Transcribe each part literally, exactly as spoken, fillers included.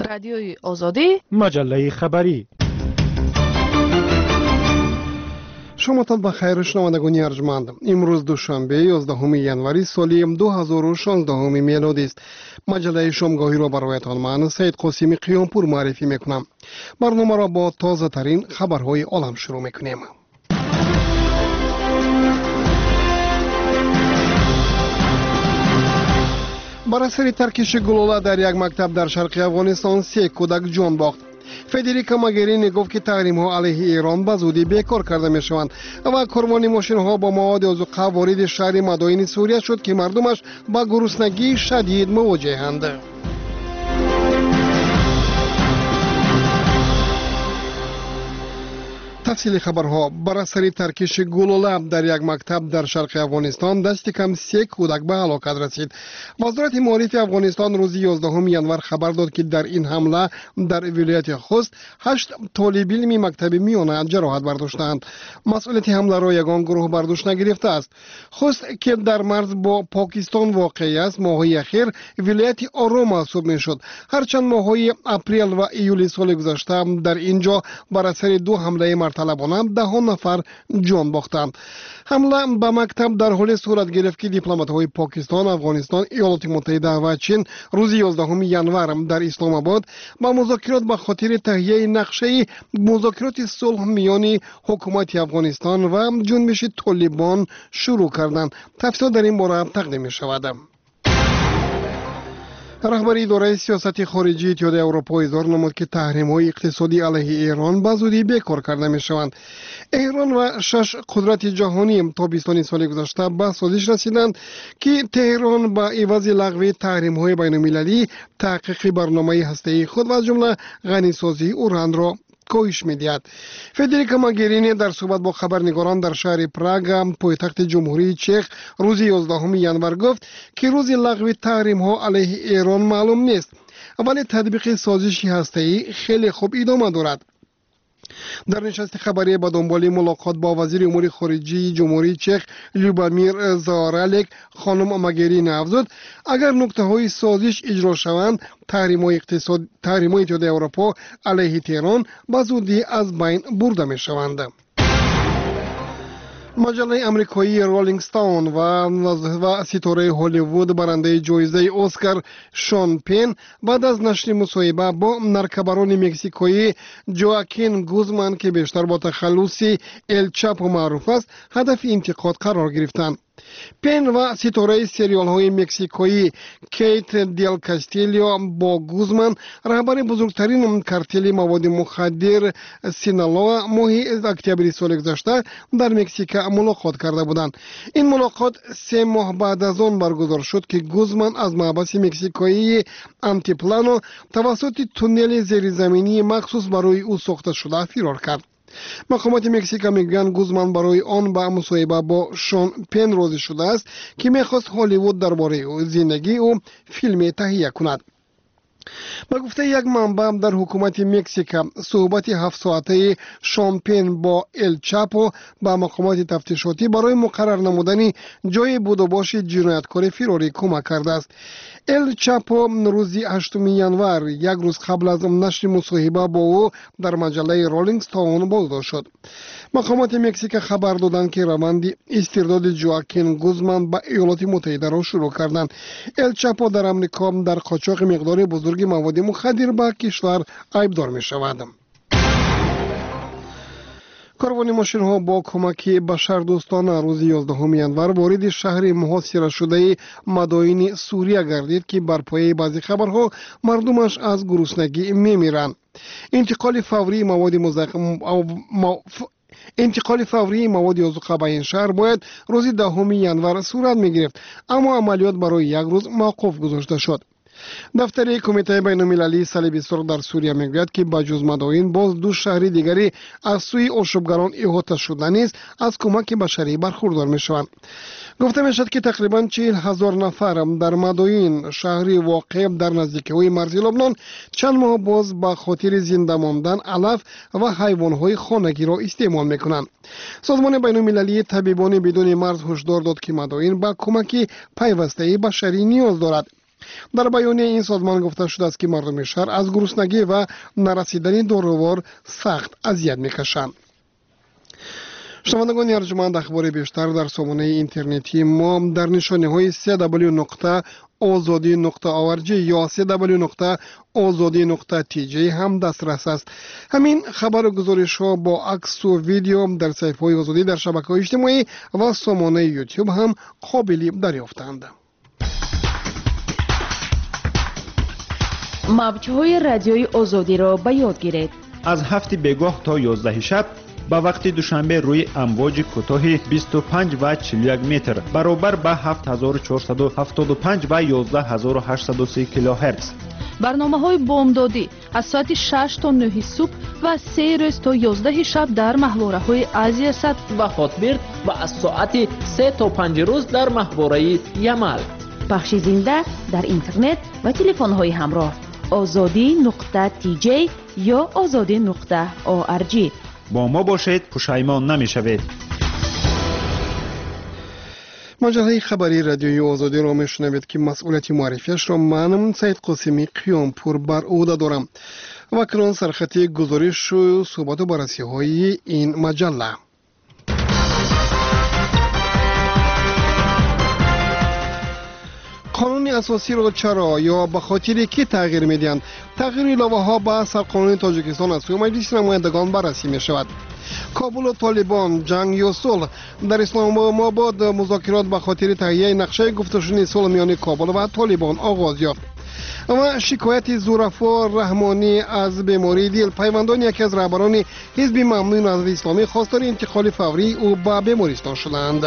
رادیوی آزادی، مجله خبری. شامتان بخیر شنوندگان ارجمند. امروز دوشنبه یازدهم ینوری سال دو هزار و شانزده میلادی است. مجله شامگاهی را برایتان من سید قاسمی قیامپور معرفی میکنم. برنامه را با تازه ترین خبرهای عالم شروع میکنیم. بر اثر ترکش گلوله در یک مکتب در شرق افغانستان سه کودک جان باخت. فدریکا مگرینی گفت که تحریم ها علیه ایران به زودی بیکار کرده می شوند و کاروان ماشین ها با مواد آذوقه وارد شهر مدائن سوریه شد که مردمش با گرسنگی شدید مواجهند. تفصیل خبرها. بر اثر ترکش گلوله در یک مکتب در شرق افغانستان دست کم سه کودک به هلاکت رسید. وزارت معارف افغانستان روز یازدهم ینور خبر داد که در این حمله در ولایت خوست هشت طالب علم مکتب میانه جراحت برداشتند. مسئولیت حمله را یگان گروه برداشت نگرفته است. خوست که در مرز با پاکستان واقع است، ماهی اخیر ولایت آرام محسوب میشد، هرچند ماه‌های اپریل و ایول سال گذشته در اینجا بر اثر دو حمله طلبانه ده نفر جان باختند. حمله به مکتب در حال صورت گرفت که دیپلمات‌های پاکستان، افغانستان، ایالات متحده و چین روز یازدهم ینور در اسلام آباد با مذاکرات به خاطر تهیه نقشه مذاکرات صلح میان حکومت افغانستان و جنبش طالبان شروع کردند. تفصیل در این باره تقدیم می‌شود. رهبر اداره سیاست خارجی اتحادیه اروپا اظهار نمود که تحریم‌های اقتصادی علیه ایران به زودی بیکار کرده می‌شوند. ایران و شش قدرت جهانی تابستان سال گذشته به سازش رسیدند که تهران با عوض لغو تحریم‌های بین‌المللی تحقیق برنامه هسته‌ای خود و از جمله غنیسازی اوران را کاهش می‌دهد. فدریکا مگرینی در صحبت با خبرنگاران در شهر پراگ پایتخت جمهوری چک روز یازدهم ینور گفت که روز لغو تحریم‌ها علیه ایران معلوم نیست، ولی تطبیق سازش هسته‌ای خیلی خوب ادامه دارد. در نشست خبری با دنبال ملاقات با وزیر امور خارجه جمهوری چک لوبامیر زارالیک خانم مگرینی افزود اگر نکته های سازش اجرا شوند تحریم های اقتصاد تحریم های اتحادیه اروپا علیه تهران به زودی از بین برده می شوند. مجله امریکایی رولینگ استون و و ستاره هالیوود برنده جایزه اسکار شون پین بعد از نشر مصاحبه با نرکبران مکزیکویی جواکین گوزمان که بیشتر با تخلص ال چاپو معروف است هدف انتقاد قرار گرفتند. پین و ستاره سریال های مکزیکویی کیت دیل کاستیلیو با گوزمان رهبر بزرگترین کارتل مواد مخدر سینالوا ماه اکتبر سال گذشته در مکزیک ملاقات کرده بودند. این ملاقات سه ماه بعد از آن برگزار شد که گوزمان از محبس مکزیکویی آنتیپلانو توسط تونل زیرزمینی مخصوص برای او ساخته شده فرار کرد. مقامات مکزیک میگویند گوزمان برای آن با مصاحبه با شون پین راضی شده است که میخواست هالیوود درباره او زندگی او فیلم تهیه کند. با گفته یک منبع در حکومت مکزیک صحبت هفت ساعته شون پین با ال چاپو با مقامات تفتیشاتی برای مقرر نمودن جای بود و باش جنایتکار فراری کمک کرده است. ال چاپو روز هشتم ینور یک روز قبل از نشر مصاحبه با او در مجله رولینگ استون بازداشت شد. مقامات مکزیک خبر دادند که روند استرداد جواکین گوزمان با ایالات متحده را شروع کردند. ال چاپو در امریکا در قاچاق مقدار بزرگ مواد مخدر به کشور عیبدار می شود. کاروان ماشین ها با کمک بشردوستانه روز یازدهم ینور وارد شهر محاصره شده مدائن سوریه گردید که بر پایه بعضی خبرها مردمش از گرسنگی میمیرند. انتقال فوری مواد مزخرف انتقال فوری مواد آذوقه به این شهر باید روز دهم ینور صورت می گرفت، اما عملیات برای یک روز موقوف گذاشته شد. دفتر کمیته بین المللی صلیب سرخ در سوریه میگوید که با جز مدائن باز دو شهر دیگری از سوی آشوبگران احاطه شده نیز از کمک بشری برخوردار میشوند. گفته میشد که تقریبا چهل هزار نفر در مدائن شهری واقع در نزدیکی مرز لبنان چند ماه باز با خاطر زنده ماندن علف و حیوانات خانگی را استعمال میکنند. سازمان بین المللی طبیبان بدون مرز هشدار داد که مدائن با کمک پیوسته بشری نیاز دارد. در بیانیه این سازمان گفته شده است که مردم شهر از گرسنگی و نرسیدن داروار سخت اذیت میکشند. شنوندگان ارجمند، اخبار بیشتر در سامانه اینترنتی ما در نشانه های سی دبلیو نقطه آزادی نقطه آورجی یا سی دبلیو نقطه آزادی نقطه تی جی هم دسترس است. همین خبر و گزارش ها با عکس و ویدیو در صفحه های آزادی در شبکه های اجتماعی و سامانه یوتیوب هم قابل دریافتند. موج‌های رادیوی آزادی را به یاد گیرید. از هفت بگاه تا یازده شب با وقت دوشنبه روی امواج کوتاه بیست و پنج و چهل و یک متر برابر به هفت هزار و چهارصد و هفتاد و پنج و یازده هزار و هشتصد و سی کیلوهرتز. برنامه‌های بامدادی از ساعت شش تا نه صبح و سه روز تا یازده شب در ماهواره‌های آسیا صد و هاتبرد و از ساعت سه تا پنج روز در ماهواره یمل. پخش زنده در اینترنت و تلفن‌های همراه آزادی نقطه تی جی یا آزادی نقطه او ار جی. با ما باشید، پشیمان نمی‌شوید. مجله خبری رادیوی آزادی را میشنوید که مسئولیت معرفیش را من سید قاسمی قیامپور بر عهده دارم. و اکنون سرخط گزارش و صحبت و بررسی های این مجله. قانون اساسی را چرا یا به خاطر کی تغییر میدهند؟ تغییر لایحه ها به سرقانون تاجیکستان از سوی مجلس نمایندگان بررسی می شود. کابل و طالبان، جنگ یا صلح؟ در اسلام آباد مذاکرات به خاطر تهیه نقشه گفتگوی صلح میان کابل و طالبان آغاز یافت. و شکایت ظرفا رحمانی از بیماری دل. پیوندان یکی از رهبران حزب ممنون از اسلامی خواستار انتقال فوری او به بیمارستان شدند.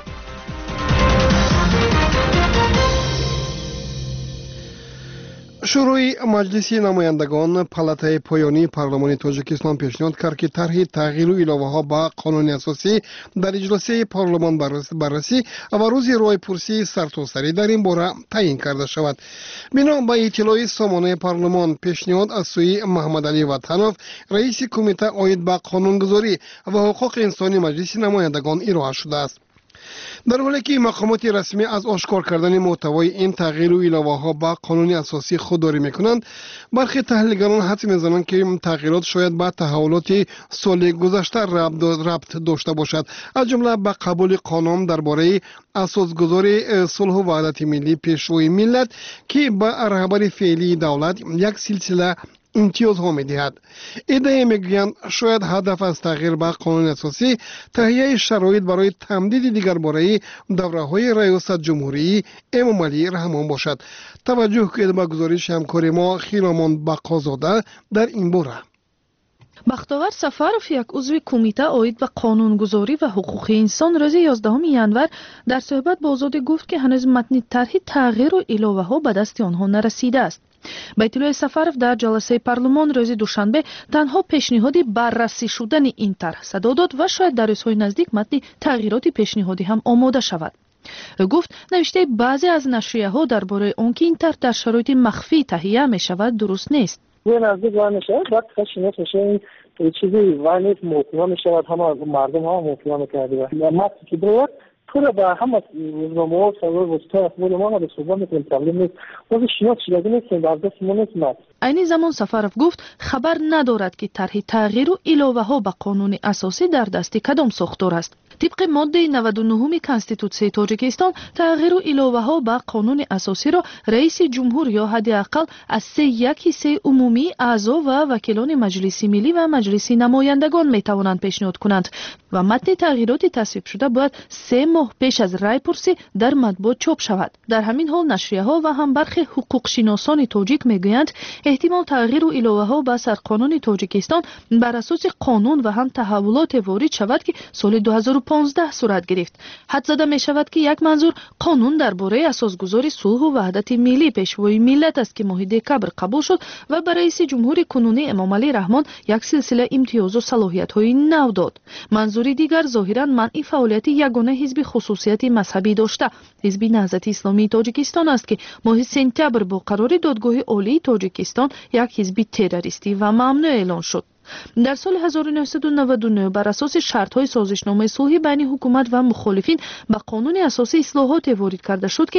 شروع مجلس نمایندگان پالاتای پایانی پارلمان تاجیکستان پیشنهاد کرد که طرح تغییر و اضافه ها به قانون اساسی در اجلاس پارلمان بررسی و روز راهپرسی سرتاسری در این باره تعیین کرده شود. بنا به اطلاع سامانه پارلمان، پیشنهاد از سوی محمد علی وطنوف، رئیس کمیته عاید به قانونگذاری و حقوق انسانی مجلس نمایندگان ارائه شده است. در حالی که مقامات رسمی از آشکار کردن محتوای این تغییر و اضافه ها به قانون اساسی خودداری میکنند، برخی تحلیلگران حدس میزنند که تغییرات شاید به تحولات سال گذشته ربط داشته باشد، از جمله به قبول قانون درباره اساسگذاری صلح و وحدت ملی پیشروی ملت که به رهبر فعلی دولت یک سلسله امتیاز ها می دهد. ادعای میگویند شاید هدف از تغییر به قانون اساسی تهیه شرایط برای تمدید دیگر برای دوره های ریاست جمهوری امام علی رحمان باشد. توجه کنید به گزارش همکار ما خیرامان بقازاده در این باره. بختاور سفرов یک عضو کمیته عاید به قانونگذاری و حقوق انسان روز یازدهم ینور در صحبت با آزادی گفت که هنوز متن طرح تغییر و اضافه ها به دست آنها نرسیده است. با اطلاع سفرов در جلسه پارلمان روز دوشنبه تنها پیشنهادی بررسی شدن این طرح صدا داد و شاید در روزهای نزدیک متن تغییرات پیشنهادی هم آماده شود. گفت نوشته بعضی از نشریه ها درباره آنکه این طرح در شرایط مخفی تهیه می شود درست نیست. یه نزدیک وای میشه بعد خشینت میشه این چیزی وای نیست موفقا میشود همه مردم ها موفقا میکرده و متن که برود پورا با همه روزنامه ها سوال وستا اخبار ما به صحبت میکنیم تبلیم نیست وقتی شنات شده نیست در دست ما نیست متن. این زمان سفرов گفت خبر ندارد که طرح تغییر و اضافه ها به قانون اساسی در دست کدام ساختار است. طبق ماده نود و نه کنستیتوسیای تاجیکستان تغییر و اضافه ها به قانون اساسی را رئیس جمهور یا حداقل از سه یک حصه عمومی اعضا و وکیلان مجلس ملی و مجلس نمایندگان می توانند پیشنهاد کنند و متن تغییرات تصویب شده باید سه ماه پیش از رایپرسی در مطبوعات چاپ شود. در همین حال نشریه ها و هم برخی حقوق شناسان تاجیک میگویند احتمال تغییر و اضافه ها به سرقانون تاجیکستان بر اساس قانون و هم تحولات وارد شود که سال دو هزار و پانزده صورت گرفت. حد زده می شود که یک منظور قانون درباره اساسگذاری صلح و وحدت ملی پیشروی ملت است که ماه دکبر قبول شد و برای رئیس جمهور کنونی امام علی رحمان یک سلسله امتیاز و صلاحیت های نو داد. منظوری دیگر ظاهرا منع فعالیت یگانه حزب خصوصیت مذهبی داشته حزب نهضت اسلامی تاجیکستان است که ماه سپتامبر با قرار دادگاه عالی تاجیکستان یک حزب تروریستی و ممنوع اعلان شد. در سال هزار و نهصد و نود و نه بر اساس شرط‌های سازشنامه صلح بین حکومت و مخالفین به قانون اساسی اصلاحات وارد کرده شد که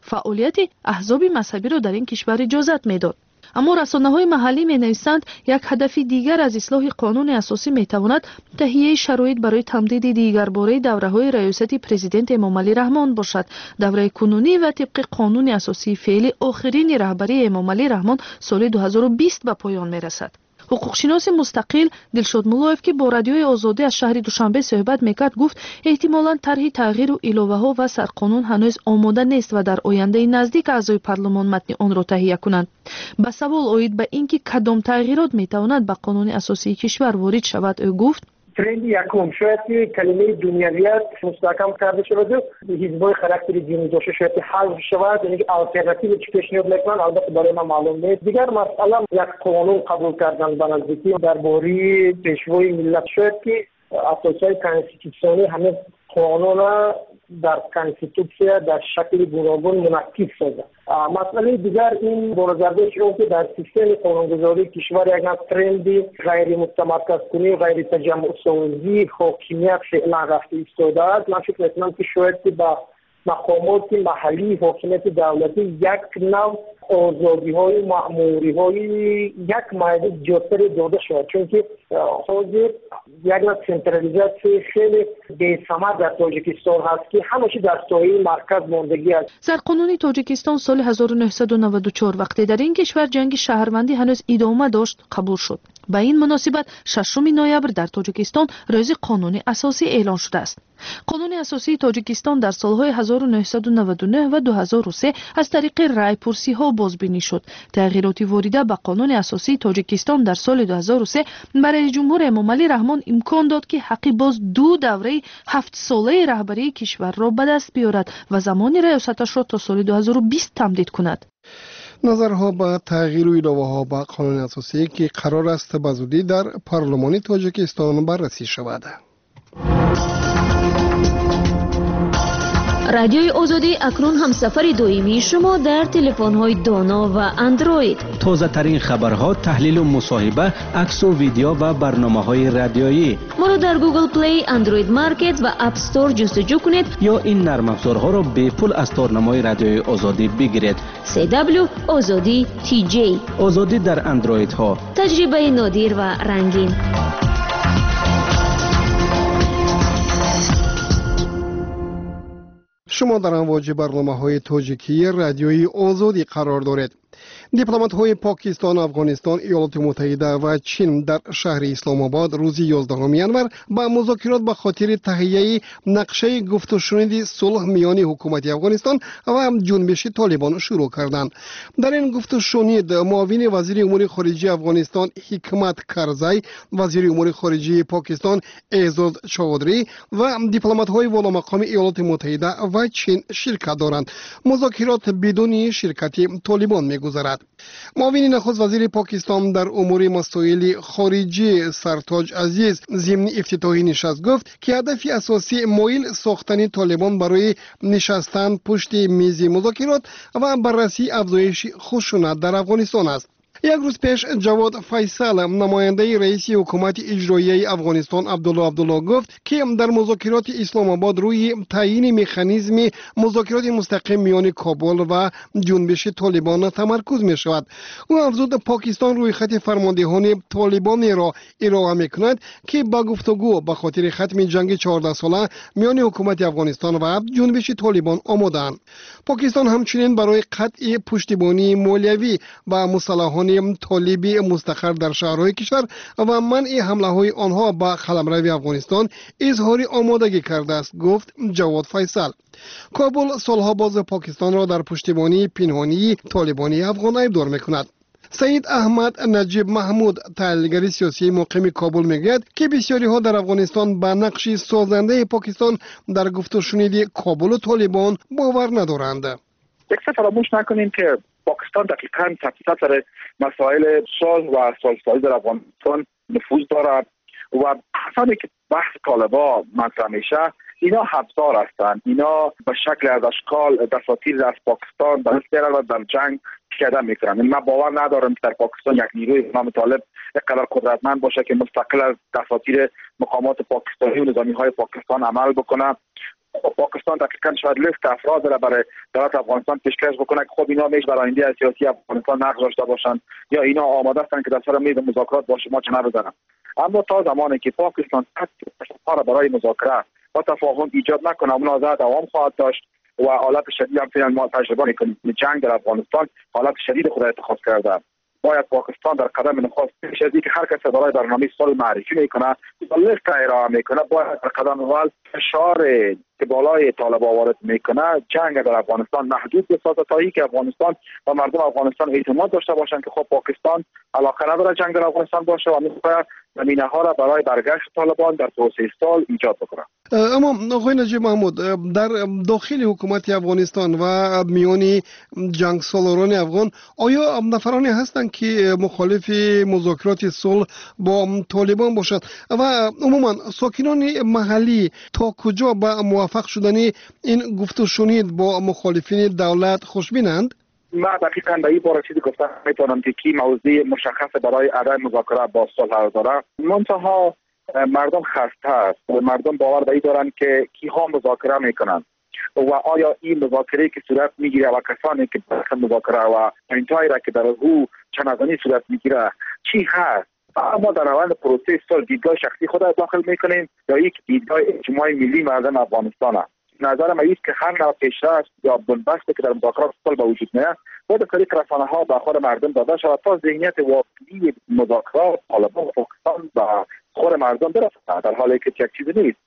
فعالیت احزاب مذهبی را در این کشور اجازت میداد. اما رسانه‌های محلی می‌نویسند یک هدف دیگر از اصلاح قانون اساسی می‌تواند تهیه شرایط برای تمدید دیگرباره دوره‌های ریاست پرزیدنت امامعلی رحمان باشد. دوره کنونی و طبق قانون اساسی فعلی آخرین رهبری امامعلی رحمان سال دو هزار و بیست به پایان می‌رسد. حقوقشناس مستقل دلشاد مولویف که با رادیوی آزادی از شهر دوشنبه صحبت میکرد گفت احتمالاً طرح تغییر و ایلوه‌ها و سرقانون هنوز آماده نیست و در آینده نزدیک اعضای پارلمان متن آن را تهیه کنند. به سوال اوید به اینکه کدام تغییرات میتواند به قانون اساسی کشور وارد شود او گفت ترند یکم شاید که کلمه دنیویت مستحکم کرده شود و حزبای خاراکتر دینی داشته شاید حل شود، یعنی آلترناتیو چی پیشنهاد میکنن البته برای ما معلوم نیست. دیگر مسئله یک قانون قبول کردن به نزدیکی درباره پیشوای ملت شاید که اساسای کانستیتوسیونی همه قانون در کانستیتوسیا در شکل گوناگون منعکس شده. مسئله دیگر این بازگشت شد که در سیستم قانونگذاری کشور یک نوع ترندی غیر متمرکز کنی، غیر تجمع سازی حاکمیت فعلا رفته ایستاده است. من فکر می‌کنم که شاید که با مقامات محلی حاکمیت دولتی یک نوع آزادی‌های مأموری‌های یک مایه جاتر داده شد، چون که حاضر یک نوع سنترالیزاسیون خیلی بی‌ثمر در تاجیکستان هست که همیشه در سایه مرکز ماندگی است. سرقانون تاجیکستان سال هزار و نهصد و نود و چهار وقتی در این کشور جنگ شهروندی هنوز ادامه داشت قبول شد. به این مناسبت ششم نوامبر در تاجیکستان روز قانون اساسی اعلان شده است. قانون اساسی تاجیکستان در سالهای هزار و نهصد و نود و نه و دو هزار و سه از طریق رای‌پرسی ها بازبینی شد. تغییراتی وارده به قانون اساسی تاجیکستان در سال دو هزار و سه برای جمهور امامعلی رحمان امکان داد که حقی باز دو دوره هفت ساله رهبری کشور را به دست بیارد و زمان ریاستش را تا سال دو هزار و بیست تمدید کند. نظرها به تغییر و ایلوه‌ها به قانون اساسی که قرار است به زودی در پارلمان تاجیکستان بررسی شود. رادیوی آزادی اکنون همسفر دائمی شما در تلفن‌های دانا و اندروید. تازه ترین خبرها، تحلیل و مصاحبه، عکس و ویدیو و برنامه‌های رادیویی. ما را در گوگل پلی، اندروید مارکت و اپ استور جستجو کنید یا این نرم افزارها را به پول از تارنمای رادیوی آزادی بگیرید. سی دبلیو آزادی تی جی. آزادی در اندروید ها. تجربه نادر و رنگین. شما در امواج برنامه‌های تاجیکی رادیوی آزادی قرار دارید. دیپلمات‌های پاکستان، افغانستان، ایالات متحده و چین در شهر اسلام آباد روز یازدهم ینور با مذاکرات به خاطر تهیه نقشه گفت و شنود صلح میان حکومت افغانستان و جنبش طالبان شروع کردند. در این گفت و شنود معاون وزیر امور خارجه افغانستان حکمت کرزی، وزیر امور خارجه پاکستان اعزاز چودری و دیپلمات‌های والامقام ایالات متحده و چین شرکت دارند. مذاکرات بدون شرکت طالبان می‌گذرد. معاون نخست وزیر پاکستان در امور مسائل خارجی سرتاج عزیز ضمن افتتاحی نشست گفت که هدف اساسی مایل ساختن طالبان برای نشستن پشت میز مذاکرات و بررسی افزایش خشونت در افغانستان است. یک روز پیش جواد فیصل نماینده رئیس حکومت اجرایی افغانستان عبدالله عبدالله گفت که در مذاکرات اسلام آباد روی تعیین مکانیزم مذاکرات مستقیم میان کابل و جنبش طالبان تمرکز می شود. او افزود پاکستان روی خط فرماندهان طالبان را ارائه می کند که با گفتگو به خاطر ختم جنگ چهارده ساله میان حکومت افغانستان و جنبش طالبان آماده‌اند. پاکستان همچنین برای قطع پشتیبانی مالیوی و مسلحان طالبی مستقر در شهرهای کشور و منع حمله های آنها به قلمرو افغانستان اظهار آمادگی کرده است، گفت جواد فیصل. کابل سالها باز پاکستان را در پشتیبانی پنهانی طالبانی افغان ایبدار میکند. سید احمد نجیب محمود، تحلیلگر سیاسی مقیم کابل میگوید که بسیاری ها در افغانستان به نقش سازنده پاکستان در گفت و شنود کابل و طالبان باور ندارند. یک فراموش نکنیم که پاکستان دقیقاً سر مسائل صلح و صلح‌سازی در افغانستان نفوذ دارد و کسانی که بحث طالبان مطرح میشه اینا حبسدار هستند. اینا به شکل از اشکال دساتیر از پاکستان به دست میارن و در جنگ پیاده میکنن. من باور ندارم که در پاکستان یک نیروی به نام طالب اینقدر قدرتمند باشه که مستقل از دساتیر مقامات پاکستانی و نظامی های پاکستان عمل بکنه. پاکستان دقیقاً شاید لیست افراد را برای دولت افغانستان پیشکش بکنه که خب اینا میش برای آینده سیاسی افغانستان نقش داشته باشند یا اینا آماده هستند که در سر میز مذاکرات با شما چنه بزنن. اما تا زمانی که پاکستان را برای مذاکره و تفاهم ایجاد نکنه منازعه دوام خواهد داشت و حالت شدید هم فعلا ما تجربه میکنیم. جنگ در افغانستان حالت شدید خود اتخاذ کرده. باید پاکستان در قدم نخست پیش از اینکه هر کس برای برنامه صلح معرفی میکنه و لیست ارائه میکنه باید در قدم اول فشار که بالای طالبان وارد میکنه جنگ در افغانستان محدود بسازه تا اینکه افغانستان و مردم افغانستان اعتماد داشته باشند که خب پاکستان علاقه نداره جنگ در افغانستان باشه و میخواد زمینه ها را برای برگشت طالبان در پروسه صلح ایجاد بکنه. اما آقای نجیب محمود، در داخل حکومت افغانستان و میان جنگ سالاران افغان آیا نفرانی هستند که مخالف مذاکرات صلح با طالبان باشند و عموما ساکنان محلی تا کجا به موافق شدن این گفت و شنید با مخالفین دولت خوشبینند؟ ما دقیقاً به این باره چیزی گفتم میتونم که کی موضوع مشخص برای عدم مذاکره با صلح داره. منتها مردم خسته است و مردم باور به این دارند که کیها مذاکره میکنند و آیا این مذاکره که صورت میگیره و کسانی که داخل مذاکره و انتهای را که در او چنگانی صورت میگیره چی هست. ما در روند پروسه صلح دیدگاه شخصی خود داخل میکنیم یا یک دیدگاه اجتماعی ملی مردم افغانستان است. نظر من است که هر نوع پیشرفت یا بنبستی که در مذاکرات صلح به وجود میاد باید طریق رسانه ها به خود مردم داده شود تا ذهنیت واقعی مذاکرات طالبان و پاکستان به خود مردم برسد، در حالی که یک چیزی نیست.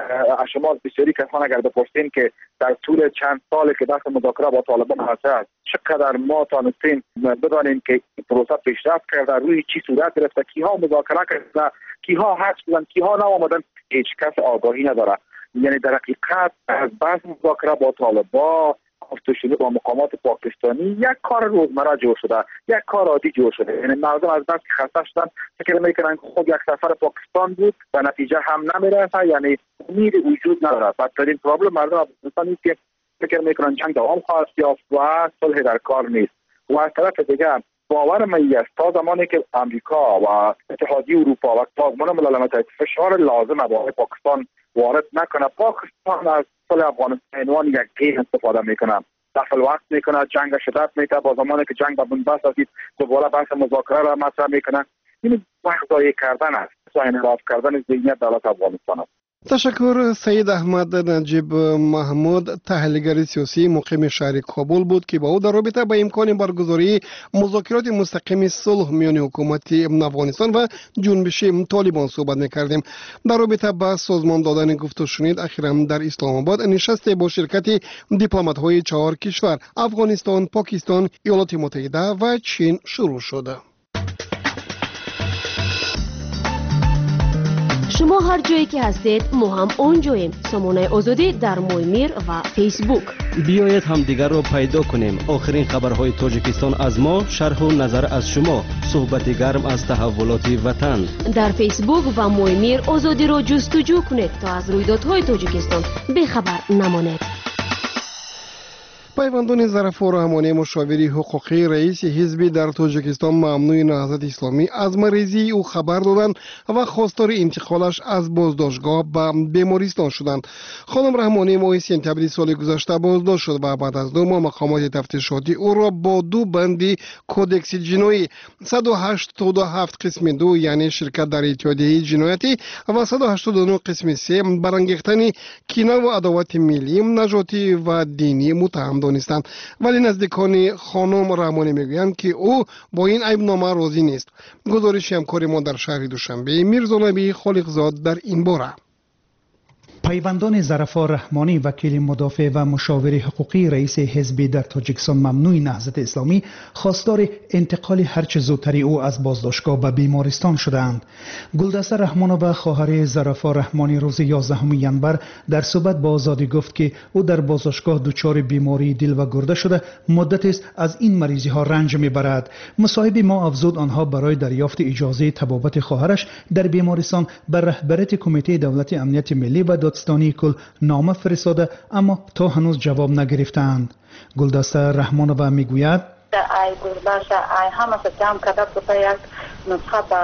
شما بسیاری کسان اگر بپرسین که در طول چند سالی که بحث مذاکره با طالبان هست چقدر ما تانستیم بدانیم که پروسه پیشرفت کرده، روی چی صورت گرفته، کیها مذاکره کرده، کیها حق شدن، کیها نآمدن، هیچ کس آگاهی نداره. یعنی در حقیقت از بحث مذاکره با طالبان گفتگو با مقامات پاکستانی یک کار روزمره جور شده، یک کار عادی جور شده. یعنی مردم از بس که خسته شدن فکر میکنن که خب یک سفر پاکستان بود و نتیجه هم نمیرسه، یعنی امید وجود نداره. بدترین پرابلم مردم افغانستان است که فکر میکنن جنگ دوام خواهد یافت و صلح در کار نیست. و از طرف دیگه باور من است تا زمانی که امریکا و اتحادیه اروپا و سازمان ملل متحد فشار لازم برای پاکستان وارد نکنه، پاکستان از صلح افغانستان عنوان یک گیم استفاده میکنه، دخل وقت میکنه، جنگ شدت میکنه، با زمانی که جنگ به بنبست رسید دوباره بحث مذاکره را مطرح میکنه. این وقت ضایع کردن است، انحراف کردن ذهنیت دولت افغانستان است. تشکر. سید احمد نجیب محمود، تحلیلگر سیاسی مقیم شهر کابل بود که با او در رابطه با امکان برگزاری مذاکرات مستقیم صلح میان حکومت افغانستان و جنبش طالبان صحبت میکردیم. در رابطه با سازمان دادن گفت و شنید اخیراً در اسلام آباد نشست با شرکت دیپلمات‌های چهار کشور افغانستان، پاکستان، ایالات متحده و چین شروع شده. شما هر جایی که هستید ما هم اونجاییم. سامانه آزادی در مویمیر و فیسبوک. بیایید هم دیگر رو پیدا کنیم. آخرین خبرهای تاجیکستان از ما، شرح و نظر از شما، صحبت گرم از تحولات وطن. در فیسبوک و مویمیر آزادی رو جستجو کنید تا از رویدادهای تاجیکستان بیخبر نمانید. پیوندون ظرفا رحمانی، مشاوری حقوقی رئیس حزبی در تاجیکستان ممنوع نهضت اسلامی از مریضی او خبر دادند و خواستار انتقالش از بازداشتگاه به بیمارستان شدند. خانم رحمانی ماه سپتامبر سال گذشته بازداشت شد و بعد از دو ماه مقامات تفتیشاتی او را با دو بندی کودکس جنایی صد و هشتاد و هفت قسم دو یعنی شرکت در اتحادیه جنایتی و صد و هشتاد و نه قسم سه برانگیختن کینه و عداوت ملی، نژادی و دینی متهم دانستند. ولی نزدیکان خانم رحمانی میگویند که او با این عیبنامه راضی نیست. گزارش همکار ما در شهر دوشنبه میرزا نبی خالقزاد در این باره. پیوندان ظرفا رحمانی، وکیل مدافع و مشاور حقوقی رئیس حزبی در تاجیکستان ممنوع نهضت اسلامی، خواستار انتقال هرچه زودتری او از بازداشتگاه به بیمارستان شدند. گلدسته رحمانووا خواهر ظرفا رحمانی روز یازدهم ژانویه در صحبت با آزادی گفت که او در بازداشتگاه دچار بیماری دل و گرده شده، مدت است از این مریضی ها رنج میبرد. مصاحب ما افزود آنها برای دریافت اجازه طبابت خواهرش در بیمارستان به رهبریت کمیته دولت امنیت ملی و دادستانی کل نامه فرستاده اما تا هنوز جواب نگرفتند. گلدسته رحمانووا میگوید ای گزارش ای همه جمع کرده بوده یک نسخه به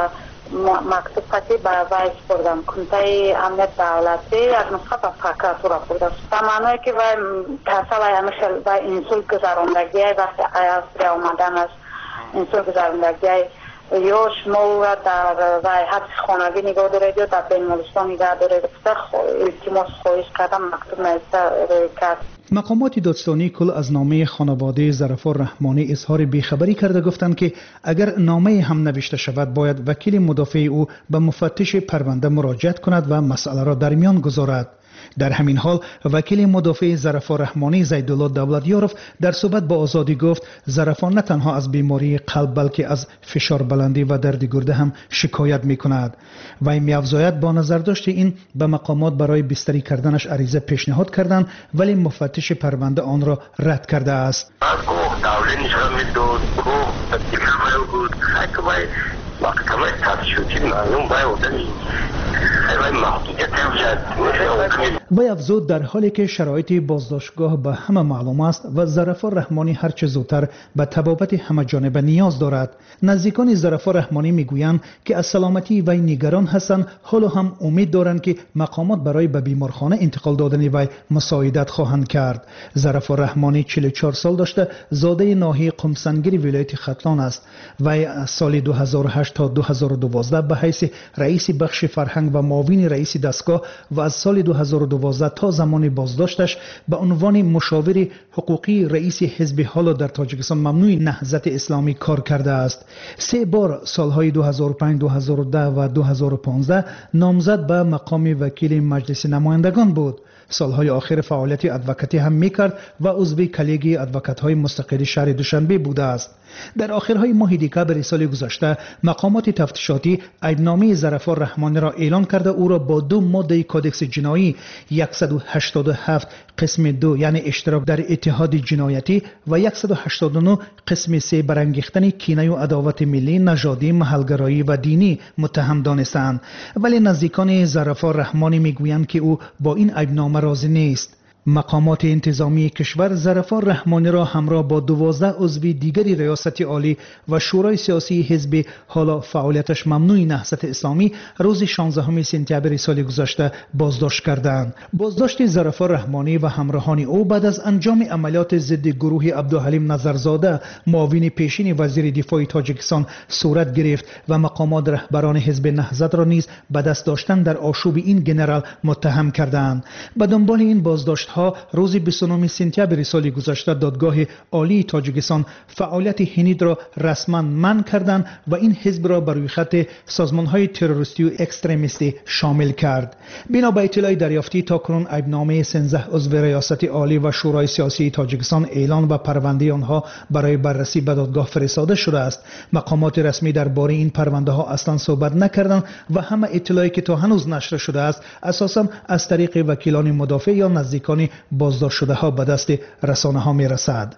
مکتوب خطی به وی سپردم. کمیته امنیت دولتی یک نسخه به پروکراتور بردم. به معنی که وی کسا وی همیشه وی انسول گذراندگی وقتی استرالیا آمدن است انسول گذراندگی یا شما در وی حبس خانگی نگاه دارید یا در بین‌المللی نگاه دارید. التماس خواهش کردم مکتوب نوشته کرد. مقامات دادستانی کل از نامه خانواده ظرفار رحمانی اظهار بیخبری کرده گفتند که اگر نامه هم نوشته شود باید وکیل مدافع او به مفتش پرونده مراجعت کند و مسئله را در میان گذارد. در همین حال وکیل مدافع ظرفار رحمانی زیدالله دولتیارov در صحبت با آزادی گفت ظرفار نه تنها از بیماری قلب بلکه از فشار بلندی و درد گرده هم شکایت می کند. وی می افزاید با نظر داشت این به مقامات برای بستری کردنش عریضه پیشنهاد کردند ولی مفتش پرونده آن را رد کرده است. وی افزود در حالی که شرایط بازداشتگاه به همه معلوم است و ظرفار رحمانی هرچه زودتر به طبابت همه جانبه نیاز دارد. نزدیکان ظرفار رحمانی میگویند که از سلامتی وی نگران هستند، حالا هم امید دارند که مقامات برای به بیمارخانه انتقال دادن وی مساعدت خواهند کرد. ظرفار رحمانی چهل و چهار سال داشته، زاده ناحیه قمسنگیر ولایت ختلان است. وی از سال دو هزار و هشت تا دو هزار و دوازده به حیث رئیس بخش فرهنگ و معاون رئیس دستگاه و از سال دو هزار و دوازده تا زمان بازداشتش به عنوان مشاور حقوقی رئیس حزب حالا در تاجیکستان ممنوع نهضت اسلامی کار کرده است. سه بار سالهای دو هزار و پنج، دو هزار و ده و دو هزار و پانزده نامزد به مقام وکیل مجلس نمایندگان بود. سالهای آخر فعالیت ادوکاتی هم میکرد و عضو کلیگی ادوکات‌های مستقل شهر دوشنبه بوده است. در آخرهای ماه دکامبر سال گذشته مقامات تفتیشاتی عیبنامه ظرفار رحمانی را اعلان کرده او را با دو ماده کدکس جنایی صد و هشتاد و هفت قسم دو یعنی اشتراک در اتحاد جنایتی و صد و هشتاد و نه قسم سه برانگیختن کینه و عداوت ملی، نژادی، محلگرایی و دینی متهم دانستند. ولی نزدیکان ظرفار رحمانی میگویند که او با این عیبنامه راضی نیست. مقامات انتظامی کشور ظرفار رحمانی را همراه با دوازده عضو دیگری ریاست عالی و شورای سیاسی حزب حالا فعالیتش ممنوع نهضت اسلامی روز شانزدهم سپتامبر سال گذشته بازداشت کردند. بازداشت ظرفار رحمانی و همراهان او بعد از انجام عملیات ضد گروه عبدالحلیم نظرزاده معاون پیشین وزیر دفاع تاجیکستان صورت گرفت و مقامات رهبران حزب نهضت را نیز به دست داشتن در آشوب این جنرال متهم کردند. به دنبال این بازداشت روز بیست و نه سپتامبر سال گذشته دادگاه عالی تاجیکستان فعالیت هنید را رسما منع کردند و این حزب را بر روی خط سازمان‌های تروریستی و اکستریمیستی شامل کرد. بنا به اطلاع دریافتی تاکنون عیبنامه سیزده عضو ریاست عالی و شورای سیاسی تاجیکستان اعلان و پرونده آنها برای بررسی به دادگاه فرستاده شده است. مقامات رسمی درباره این پرونده ها اصلا صحبت نکردند و همه اطلاعی که تا هنوز نشر شده است اساسا از طریق وکیلان مدافع یا نزدیکان بازداشت شده ها به دست رسانه ها می رسد.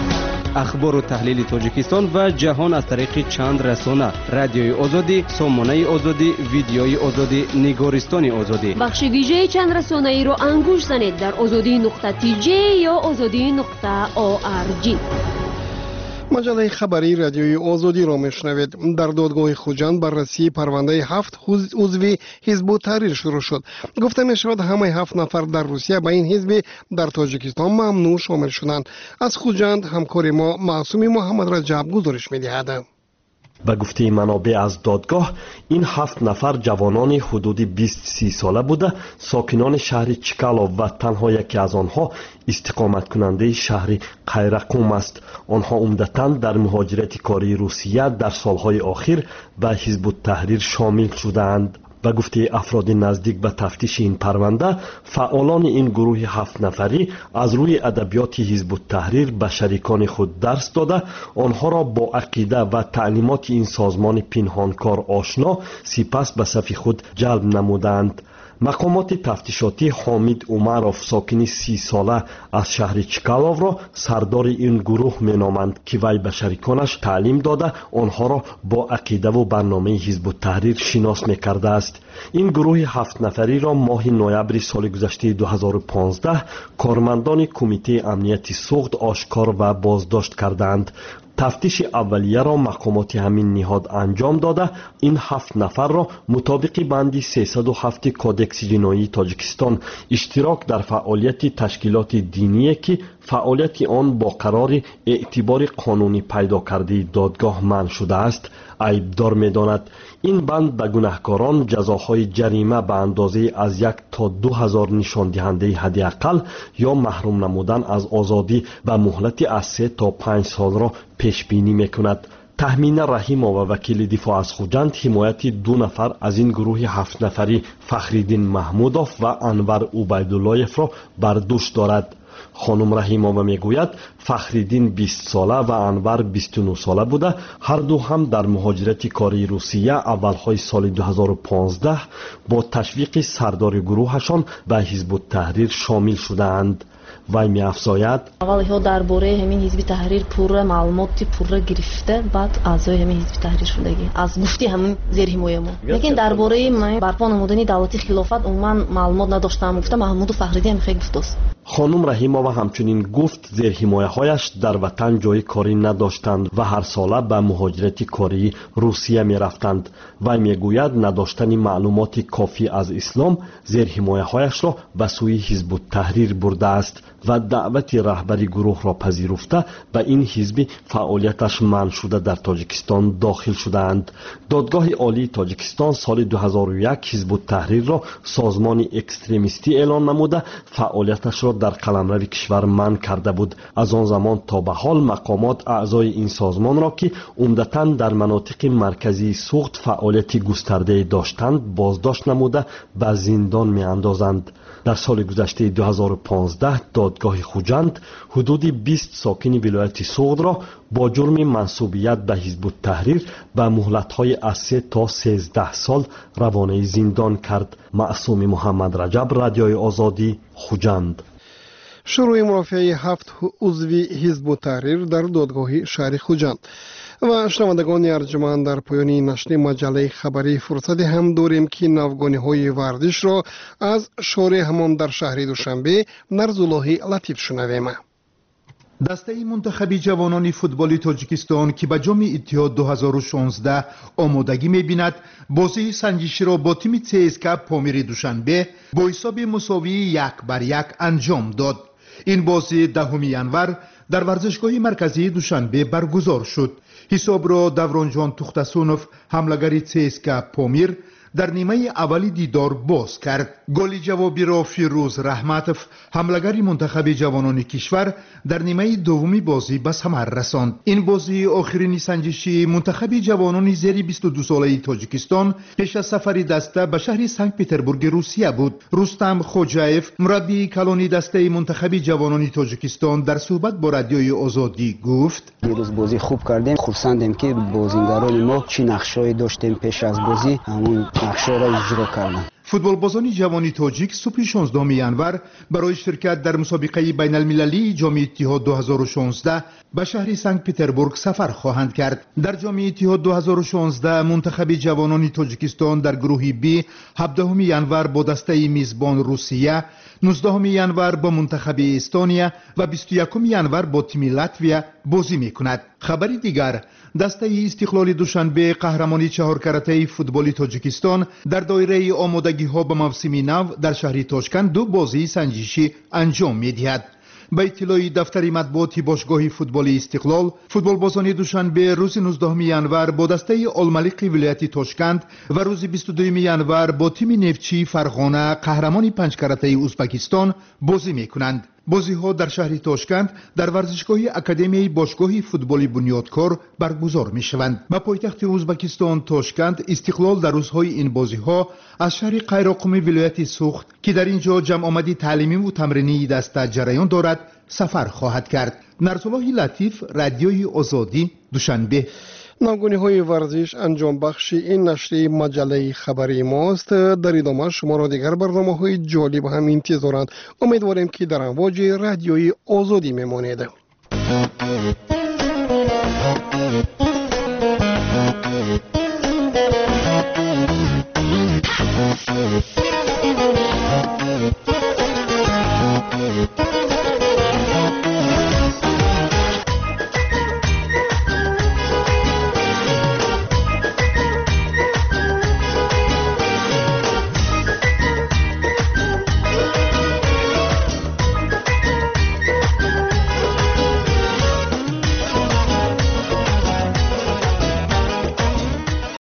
اخبار و تحلیل تاجیکستان و جهان از طریق چند رسانه: رادیوی آزادی، سامانه آزادی، ویدیوی آزادی، نگارستان آزادی. بخش ویژه چند رسانه ای را انگوش زنید در آزادی نقطه تی جی یا آزادی نقطه او آر جی. مجله خبری رادیوی آزادی را میشنوید. در دادگاه خوجند بررسی پرونده هفت عضو حزب تحریر شروع شد. گفته می شود همه هفت نفر در روسیه با این حزب در تاجیکستان ممنوع شامل شدند. از خوجند همکار ما معصوم محمد رجب گزارش می دهد. به گفته منابع از دادگاه این هفت نفر جوانان حدود بیست سی ساله بوده، ساکنان شهر چکالو و تنها یکی از آنها استقامت کننده شهر قیرقوم است. آنها عمدتاً در مهاجرت کاری روسیه در سالهای آخر به حزب التحریر شامل شدند. به گفته افراد نزدیک به تفتیش این پرونده، فعالان این گروه هفت نفری از روی ادبیات حزب التحریر به شریکان خود درس داده، آنها را با عقیده و تعلیمات این سازمان پنهانکار آشنا، سپس به صف خود جلب نمودند. مقامات تفتیشاتی حامد عمروف ساکن سی ساله از شهر چکالو را سردار این گروه مینامند که وی به شریکانش تعلیم داده آنها را با عقیده و برنامه حزب التحریر شناس میکرده است. این گروه هفت نفری را ماه نوامبر سال گذشته دو هزار و پانزده کارمندان کمیته امنیتی سوخت آشکار و بازداشت کردند. тафтиши аввалия ро мақомоти ҳамин ниҳод анҷом дода ин ҳафт нафарро мутобиқи банди сесаду ҳафт кодекси ҷиноии тоҷикистон иштирок дар фаъолияти ташкилоти диние ки фаъолияти он бо қарори эътибори қонунӣ пайдо кардии додгоҳ манъ шудааст айбдор медонад. ин банд ба гунаҳкорон ҷазоҳои ҷарима ба андозаи аз як то ду ҳазор нишондиҳандаи ҳадди аққал ё маҳрум намудан аз озодӣ ба муҳлати аз се то панҷ солро пешбинӣ мекунад. таҳмина раҳимова вакили дифоъ аз хуҷанд ҳимояти ду нафар аз ин гурӯҳи ҳафтнафарӣ фахриддин маҳмудов ва анвар убайдуллоевро бар дӯш дорад. خانم رحیمова میگوید فخریدین بیست ساله و انور بیست و نه ساله بوده. هر دو هم در مهاجرت کاری روسیه اولهای سال دو هزار و پانزده با تشویق سردار گروهشان به حزب التحریر شامل شدند. وای می افزاید اول ها درباره همین حزب تحریر پوره معلوماتی پوره گرفته بعد اعضای همین حزب تحریر شدگی از گفتی همین زیر حمایه ما لیکن درباره من برپا نمودنی دولتی خلافت عموما معلومات نداشتم. گفته محمود فخریدی هم خیلی گفت است. خانم رحیمова همچنین گفت زیر حمایه‌هایش در وطن جای کاری نداشتند و هر ساله به مهاجرت کاری روسیه می رفتند. وی میگوید نداشتن معلومات کافی از اسلام زیر حمایه‌هایش را به سوی حزب التحریر برده است و دعوت رهبری گروه را پذیرفته به این حزب فعالیتش منع شده در تاجیکستان داخل شدند. دادگاه عالی تاجیکستان سال دو هزار و یک حزب التحریر را سازمان اکستریمیستی اعلان نموده فعالیتش را در قلمرو کشور منع کرده بود. از آن زمان تا به حال مقامات اعضای این سازمان را که عمدتاً در مناطق مرکزی سوخت فعالیت گسترده داشتند بازداشت نموده به زندان می‌اندازند. در سال گذشته دو هزار و پانزده دادگاه خوجند حدود بیست ساکن ولایت سوغد را با جرم منسوبیت به حزب التحریر به مهلت‌های از سه تا سیزده سال روانه زندان کرد. معصوم محمد رجب، رادیوی آزادی، خوجند. شروع مرافعه هفت عضوی حزب التحریر در دادگاه شهر خوجند. و شنوندگان ارجمند در پایان نشر مجله خبری فرصت هم داریم که نوگانی های ورزش را از شورای حمام در شهر دوشنبه نرزالله لطیف شنویم. دسته منتخب جوانان فوتبال تاجیکستان که به جام اتحاد دو هزار و شانزده آمادگی می‌بیند بازی سنجشی را با تیم سی اس کے پامیر دوشنبه با حساب مساوی یک بر یک انجام داد. این بازی دهم ینور در ورزشگاه مرکزی دوشنبه برگزار شد. حساب را دورانجان توختسونوف حمله‌گر سی اس کے پامیر در نیمه اولی دیدار باز کرد. گل جوابی را فیروز رحمتوف حمله‌گر منتخب جوانان کشور در نیمه دومی بازی به ثمر رساند. این بازی آخرین سنجشی منتخب جوانان زیر بیست و دو ساله تاجیکستان پیش از سفر دسته به شهر سنت پترزبورگ روسیه بود. رستم خوجایف مربی کلانی دسته منتخب جوانان تاجیکستان در صحبت با رادیوی آزادی گفت دیروز بازی خوب کردیم. خرسندیم که بازیگران ما چی نقشه‌ای داشتیم پیش از بازی همون نقشه را اجرا کردن. فوتبالبازان جوانی تاجیک صبح شانزدهم ینور برای شرکت در مسابقه بین المللی جام اتحاد دو هزار و شانزده به شهر سنت پترزبورگ سفر خواهند کرد. در جام اتحاد دو هزار و شانزده منتخب جوانان تاجیکستان در گروه بی هفدهم ینور با دسته میزبان روسیه، نوزدهم ینور با منتخب استونیا و بیست و یکم ینور با تیم لاتویا بازی می‌کند. خبری دیگر دسته استقلال دوشنبه قهرمانی چهار کرته فوتبال تاجیکستان در دایره آمادگی ها به موسم نو در شهر تاشکند دو بازی سنجشی انجام می‌دهد. به اطلاع دفتر مطبوعات باشگاه فوتبال استقلال فوتبالبازان دوشنبه روز نوزدهم ینور با دسته الملک ولایت تاشکند و روز بیست و دوم ینور با تیم نفتچی فرغانه قهرمان پنج کرته ازبکستان بازی می‌کنند. بازی ها در شهر تاشکند در ورزشگاه اکادمی باشگاه فوتبال بنیادکار برگزار می شوند. به پایتخت ازبکستان تاشکند استقلال در روزهای این بازی ها از شهر قیراقم ولایت سوخت که در اینجا جمع آمدی تعلیمی و تمرینی دسته جریان دارد سفر خواهد کرد. نرزالله لطیف، رادیوی آزادی، دوشنبه. نوگانی های ورزش انجام بخش این نشر مجله خبری ماست. در ادامه شما را دیگر برنامه های جالب هم انتظارند. امیدواریم که در امواج رادیوی آزادی میمانید.